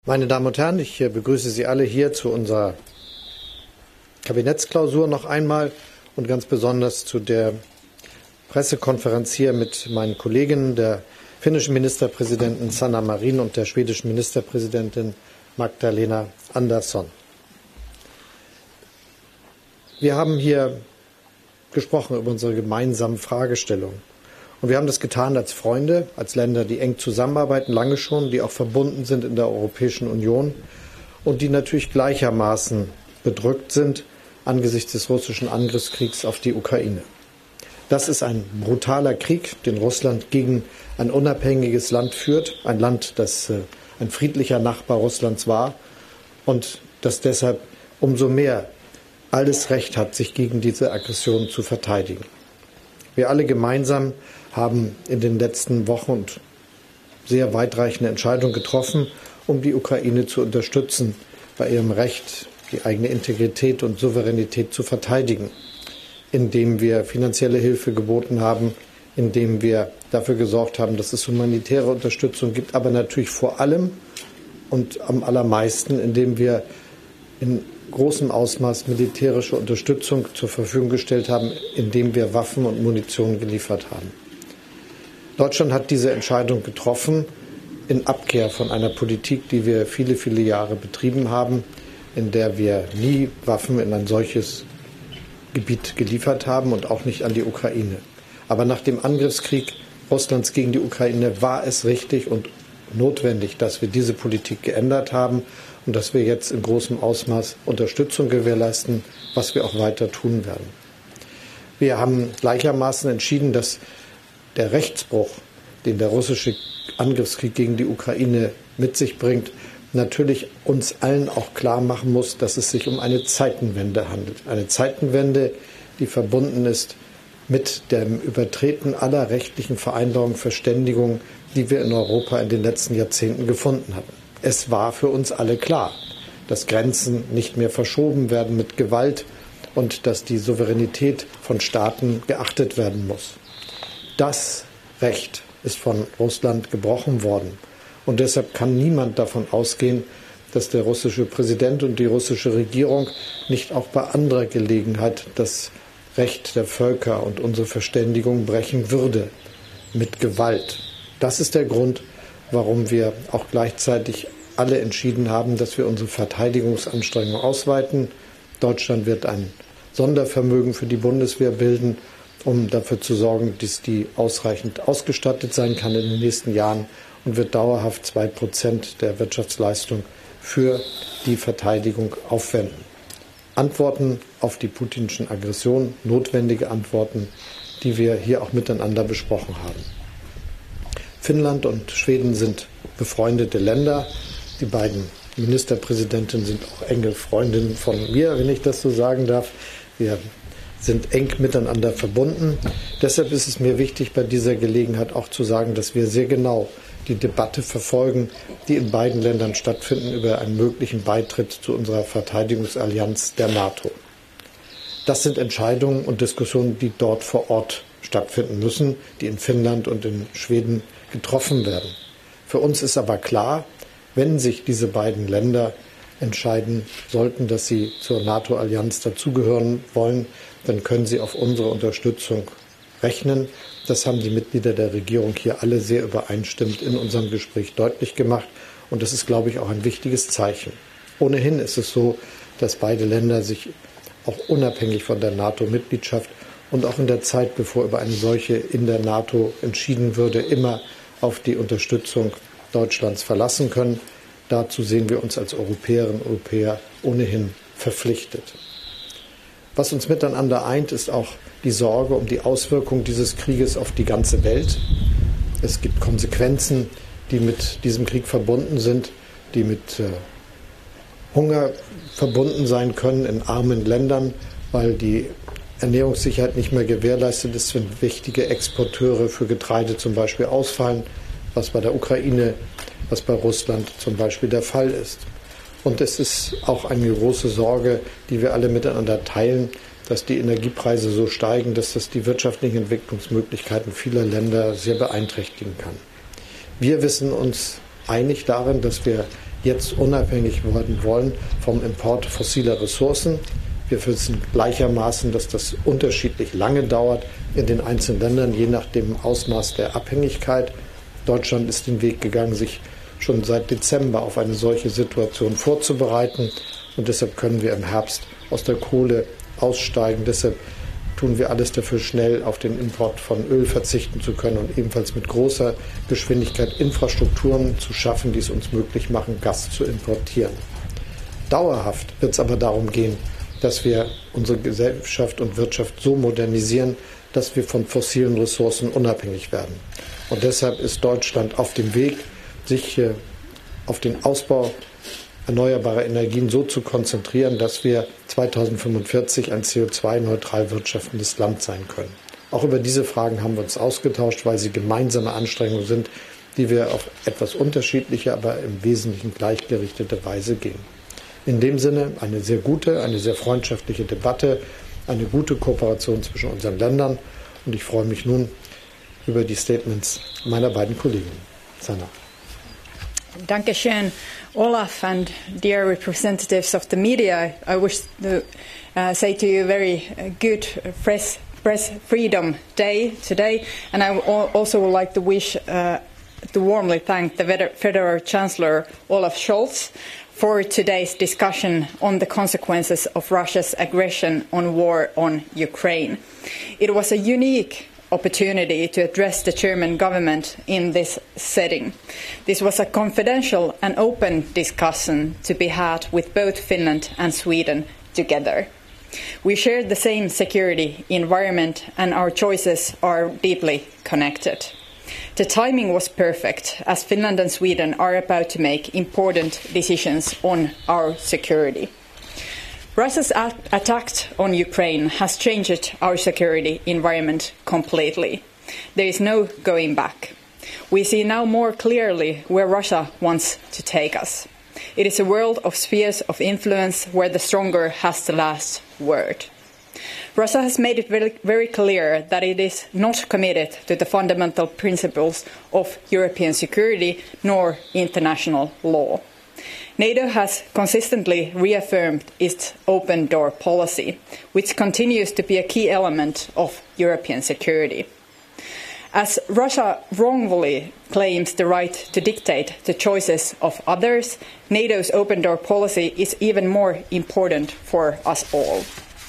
Meine Damen und Herren, ich begrüße Sie alle hier zu unserer Kabinettsklausur noch einmal und ganz besonders zu der Pressekonferenz hier mit meinen Kolleginnen, der finnischen Ministerpräsidentin Sanna Marin und der schwedischen Ministerpräsidentin Magdalena Andersson. Wir haben hier gesprochen über unsere gemeinsamen Fragestellungen. Und wir haben das getan als Freunde, als Länder, die eng zusammenarbeiten, lange schon, die auch verbunden sind in der Europäischen Union und die natürlich gleichermaßen bedrückt sind angesichts des russischen Angriffskriegs auf die Ukraine. Das ist ein brutaler Krieg, den Russland gegen ein unabhängiges Land führt, ein Land, das ein friedlicher Nachbar Russlands war und das deshalb umso mehr alles Recht hat, sich gegen diese Aggression zu verteidigen. Wir alle gemeinsam haben in den letzten Wochen und sehr weitreichende Entscheidungen getroffen, um die Ukraine zu unterstützen, bei ihrem Recht, die eigene Integrität und Souveränität zu verteidigen, indem wir finanzielle Hilfe geboten haben, indem wir dafür gesorgt haben, dass es humanitäre Unterstützung gibt, aber natürlich vor allem und am allermeisten, indem wir in großem Ausmaß militärische Unterstützung zur Verfügung gestellt haben, indem wir Waffen und Munition geliefert haben. Deutschland hat diese Entscheidung getroffen in Abkehr von einer Politik, die wir viele, viele Jahre betrieben haben, in der wir nie Waffen in ein solches Gebiet geliefert haben und auch nicht an die Ukraine. Aber nach dem Angriffskrieg Russlands gegen die Ukraine war es richtig und notwendig, dass wir diese Politik geändert haben und dass wir jetzt in großem Ausmaß Unterstützung gewährleisten, was wir auch weiter tun werden. Wir haben gleichermaßen entschieden, dass der Rechtsbruch, den der russische Angriffskrieg gegen die Ukraine mit sich bringt, natürlich uns allen auch klar machen muss, dass es sich um eine Zeitenwende handelt. Eine Zeitenwende, die verbunden ist mit dem Übertreten aller rechtlichen Vereinbarungen, Verständigungen, die wir in Europa in den letzten Jahrzehnten gefunden hatten. Es war für uns alle klar, dass Grenzen nicht mehr verschoben werden mit Gewalt und dass die Souveränität von Staaten geachtet werden muss. Das Recht ist von Russland gebrochen worden. Und deshalb kann niemand davon ausgehen, dass der russische Präsident und die russische Regierung nicht auch bei anderer Gelegenheit das Recht der Völker und unsere Verständigung brechen würde mit Gewalt. Das ist der Grund, warum wir auch gleichzeitig alle entschieden haben, dass wir unsere Verteidigungsanstrengungen ausweiten. Deutschland wird ein Sondervermögen für die Bundeswehr bilden, um dafür zu sorgen, dass die ausreichend ausgestattet sein kann in den nächsten Jahren und wird dauerhaft 2% der Wirtschaftsleistung für die Verteidigung aufwenden. Antworten auf die putinschen Aggressionen, notwendige Antworten, die wir hier auch miteinander besprochen haben. Finnland und Schweden sind befreundete Länder. Die beiden Ministerpräsidentinnen sind auch enge Freundinnen von mir, wenn ich das so sagen darf. Wir sind eng miteinander verbunden. Deshalb ist es mir wichtig, bei dieser Gelegenheit auch zu sagen, dass wir sehr genau die Debatte verfolgen, die in beiden Ländern stattfinden, über einen möglichen Beitritt zu unserer Verteidigungsallianz der NATO. Das sind Entscheidungen und Diskussionen, die dort vor Ort stattfinden müssen, die in Finnland und in Schweden getroffen werden. Für uns ist aber klar, wenn sich diese beiden Länder entscheiden sollten, dass sie zur NATO-Allianz dazugehören wollen, dann können sie auf unsere Unterstützung rechnen. Das haben die Mitglieder der Regierung hier alle sehr übereinstimmend in unserem Gespräch deutlich gemacht. Und das ist, glaube ich, auch ein wichtiges Zeichen. Ohnehin ist es so, dass beide Länder sich auch unabhängig von der NATO-Mitgliedschaft und auch in der Zeit, bevor über eine solche in der NATO entschieden würde, immer auf die Unterstützung Deutschlands verlassen können. Dazu sehen wir uns als Europäerinnen und Europäer ohnehin verpflichtet. Was uns miteinander eint, ist auch die Sorge um die Auswirkungen dieses Krieges auf die ganze Welt. Es gibt Konsequenzen, die mit diesem Krieg verbunden sind, die mit Hunger verbunden sein können in armen Ländern, weil die Ernährungssicherheit nicht mehr gewährleistet ist, wenn wichtige Exporteure für Getreide zum Beispiel ausfallen, was bei der Ukraine, was bei Russland zum Beispiel der Fall ist. Und es ist auch eine große Sorge, die wir alle miteinander teilen, dass die Energiepreise so steigen, dass das die wirtschaftlichen Entwicklungsmöglichkeiten vieler Länder sehr beeinträchtigen kann. Wir wissen uns einig darin, dass wir jetzt unabhängig werden wollen vom Import fossiler Ressourcen. Wir wissen gleichermaßen, dass das unterschiedlich lange dauert in den einzelnen Ländern, je nach dem Ausmaß der Abhängigkeit. Deutschland ist den Weg gegangen, sich schon seit Dezember auf eine solche Situation vorzubereiten. Und deshalb können wir im Herbst aus der Kohle aussteigen. Deshalb tun wir alles dafür, schnell auf den Import von Öl verzichten zu können und ebenfalls mit großer Geschwindigkeit Infrastrukturen zu schaffen, die es uns möglich machen, Gas zu importieren. Dauerhaft wird es aber darum gehen, dass wir unsere Gesellschaft und Wirtschaft so modernisieren, dass wir von fossilen Ressourcen unabhängig werden. Und deshalb ist Deutschland auf dem Weg, sich auf den Ausbau erneuerbarer Energien so zu konzentrieren, dass wir 2045 ein CO2-neutral wirtschaftendes Land sein können. Auch über diese Fragen haben wir uns ausgetauscht, weil sie gemeinsame Anstrengungen sind, die wir auf etwas unterschiedliche, aber im Wesentlichen gleichgerichtete Weise gehen. In dem Sinne eine sehr gute, eine sehr freundschaftliche Debatte, eine gute Kooperation zwischen unseren Ländern. Und ich freue mich nun über die Statements meiner beiden Kollegen. Sanna. Dankeschön, Olaf, and dear representatives of the media. I wish to say to you a very good press freedom day today, and I also would like to wish to warmly thank the Federal Chancellor Olaf Scholz for today's discussion on the consequences of Russia's aggression on war on Ukraine. It was a unique opportunity to address the German government in this setting. This was a confidential and open discussion to be had with both Finland and Sweden together. We share the same security environment and our choices are deeply connected. The timing was perfect, as Finland and Sweden are about to make important decisions on our security. Russia's attack on Ukraine has changed our security environment completely. There is no going back. We see now more clearly where Russia wants to take us. It is a world of spheres of influence where the stronger has the last word. Russia has made it very clear that it is not committed to the fundamental principles of European security nor international law. NATO has consistently reaffirmed its open door policy, which continues to be a key element of European security. As Russia wrongfully claims the right to dictate the choices of others, NATO's open door policy is even more important for us all.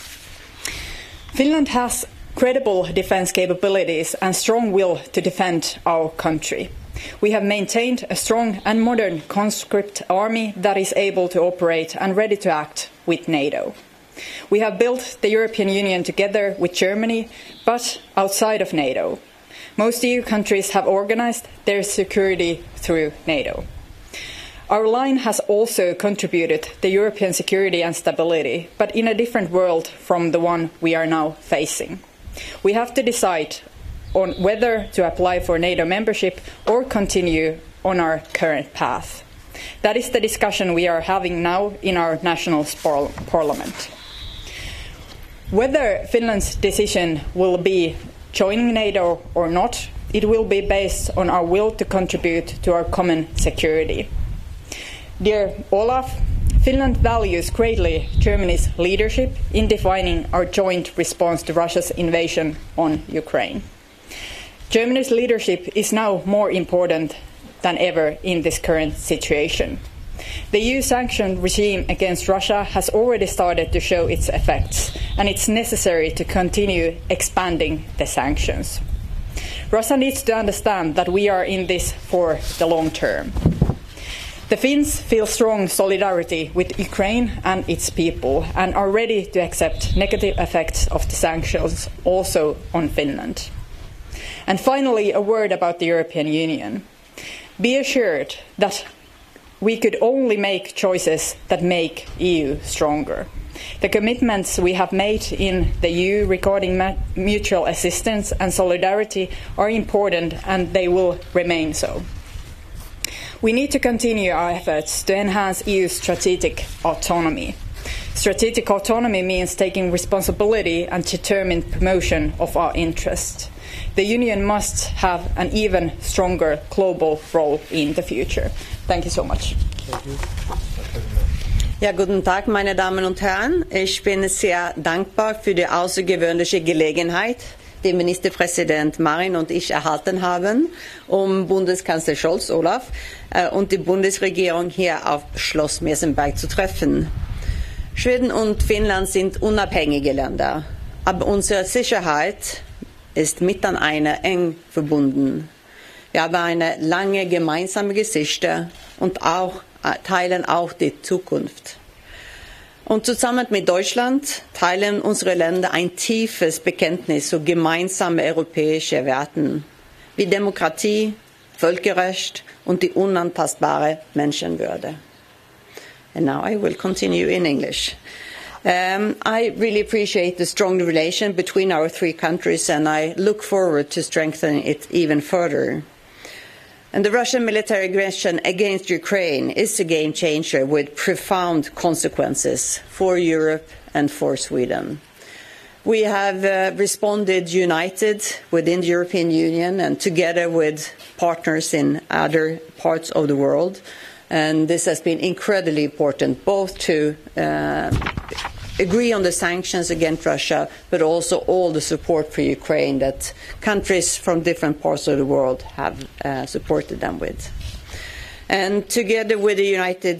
Finland has credible defence capabilities and strong will to defend our country. We have maintained a strong and modern conscript army that is able to operate and ready to act with NATO. We have built the European Union together with Germany, but outside of NATO. Most EU countries have organised their security through NATO. Our line has also contributed to European security and stability, but in a different world from the one we are now facing. We have to decide on whether to apply for NATO membership or continue on our current path. That is the discussion we are having now in our national parliament. Whether Finland's decision will be joining NATO or not, it will be based on our will to contribute to our common security. Dear Olaf, Finland values greatly Germany's leadership in defining our joint response to Russia's invasion on Ukraine. Germany's leadership is now more important than ever in this current situation. The EU sanction regime against Russia has already started to show its effects, and it's necessary to continue expanding the sanctions. Russia needs to understand that we are in this for the long term. The Finns feel strong solidarity with Ukraine and its people and are ready to accept negative effects of the sanctions also on Finland. And finally, a word about the European Union. Be assured that we could only make choices that make EU stronger. The commitments we have made in the EU regarding mutual assistance and solidarity are important, and they will remain so. We need to continue our efforts to enhance EU's strategic autonomy. Strategic autonomy means taking responsibility and determined promotion of our interests. The Union must have an even stronger global role in the future. Thank you so much. Ja, guten Tag, meine Damen und Herren. Ich bin sehr dankbar für die außergewöhnliche Gelegenheit, die Ministerpräsident Marin und ich erhalten haben, um Bundeskanzler Scholz, Olaf, und die Bundesregierung hier auf Schloss Mesenberg zu treffen. Schweden und Finnland sind unabhängige Länder, aber unsere Sicherheit ist miteinander eng verbunden. Wir haben eine lange gemeinsame Geschichte und teilen auch die Zukunft. Und zusammen mit Deutschland teilen unsere Länder ein tiefes Bekenntnis zu gemeinsamen europäischen Werten wie Demokratie, Völkerrecht und die unantastbare Menschenwürde. And now I will continue in English. I really appreciate the strong relation between our three countries, and I look forward to strengthening it even further. And the Russian military aggression against Ukraine is a game changer with profound consequences for Europe and for Sweden. We have responded united within the European Union and together with partners in other parts of the world. And this has been incredibly important, both to agree on the sanctions against Russia, but also all the support for Ukraine that countries from different parts of the world have supported them with. And together with the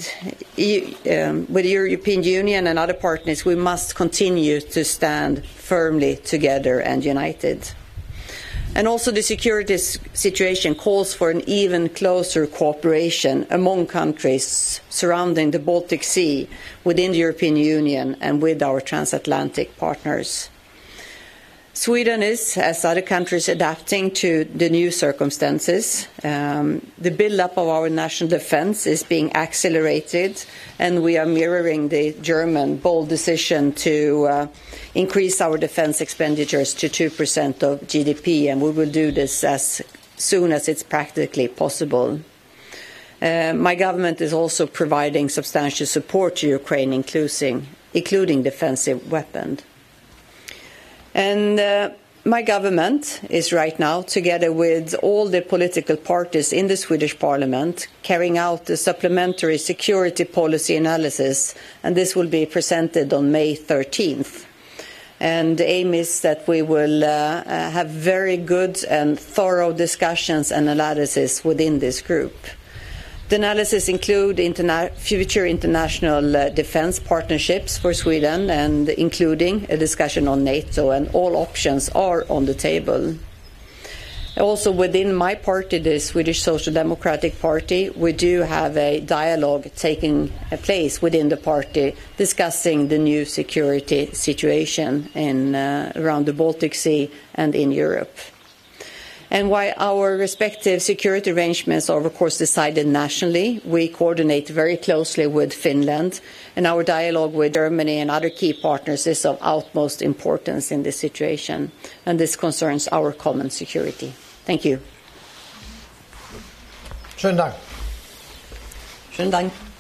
with the European Union and other partners, we must continue to stand firmly together and united. And also the security situation calls for an even closer cooperation among countries surrounding the Baltic Sea, within the European Union and with our transatlantic partners. Sweden is, as other countries, adapting to the new circumstances. The build-up of our national defence is being accelerated, and we are mirroring the German bold decision to increase our defence expenditures to 2% of GDP, and we will do this as soon as it's practically possible. My government is also providing substantial support to Ukraine, including defensive weapons. And my government is right now, together with all the political parties in the Swedish Parliament, carrying out the supplementary security policy analysis, and this will be presented on May 13th. And the aim is that we will have very good and thorough discussions and analysis within this group. The analysis include future international defence partnerships for Sweden, and including a discussion on NATO, and all options are on the table. Also within my party, the Swedish Social Democratic Party, we do have a dialogue taking place within the party discussing the new security situation around the Baltic Sea and in Europe. And while our respective security arrangements are, of course, decided nationally, we coordinate very closely with Finland, and our dialogue with Germany and other key partners is of utmost importance in this situation, and this concerns our common security. Thank you. Schönen Dank. Schönen Dank.